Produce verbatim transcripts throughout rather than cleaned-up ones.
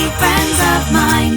happy friends of mine.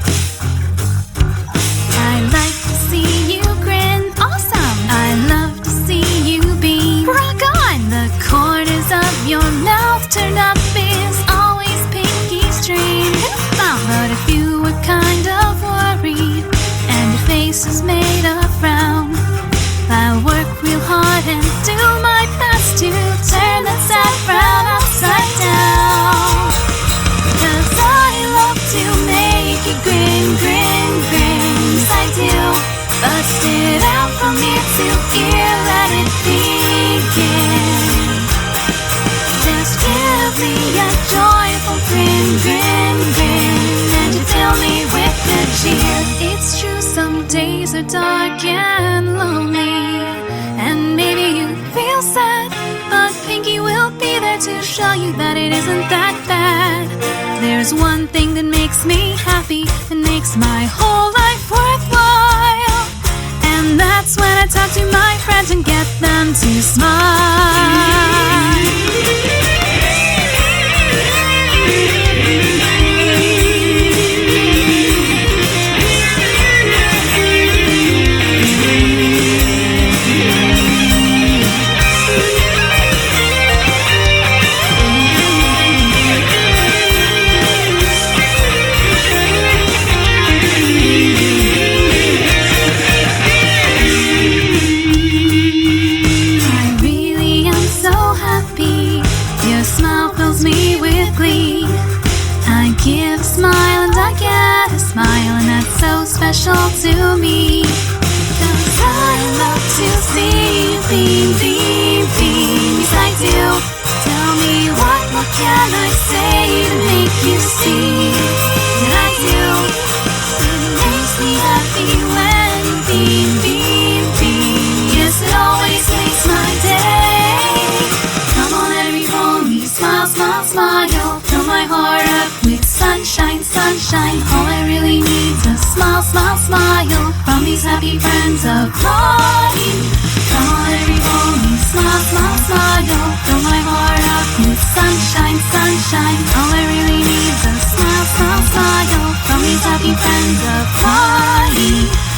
I like to see you grin, awesome. I love to see you beam, rock on. The corners of your mouth turned up is always Pinky's dream. But if you were kind of worried and your face is made of frown, I'll work real hard and do my best to turn that sad frown upside down. 'Cause I love to make you grin, grin, grin. Yes, I do. Bust it out from ear to ear, let it begin. Just give me a joyful grin, grin, grin, and you fill me with good cheer. It's true, some days are dark and lonely, and maybe you feel sad, but Pinky will be there to show you that it isn't that bad. There's one thing that makes me happy and makes my whole life worthwhile, and that's when I talk to my friends and get them to smile. Your smile fills me with glee. I give a smile and I get a smile, and that's so special to me. 'Cause I love to see you beam, beam, beam. Yes, I do. Tell me what more can I say to make you see that I do. It makes me happy when you beam, beam, beam. Yes, it always makes my day. Come on, everybody, smile, smile, smile. Fill my heart up with sunshine, sunshine. All I really need's a smile, smile, smile from these happy friends of mine. Come on, everybody, smile, smile, smile. Fill my heart up with sunshine, sunshine. All I really need's a smile, smile, smile from these happy friends of mine.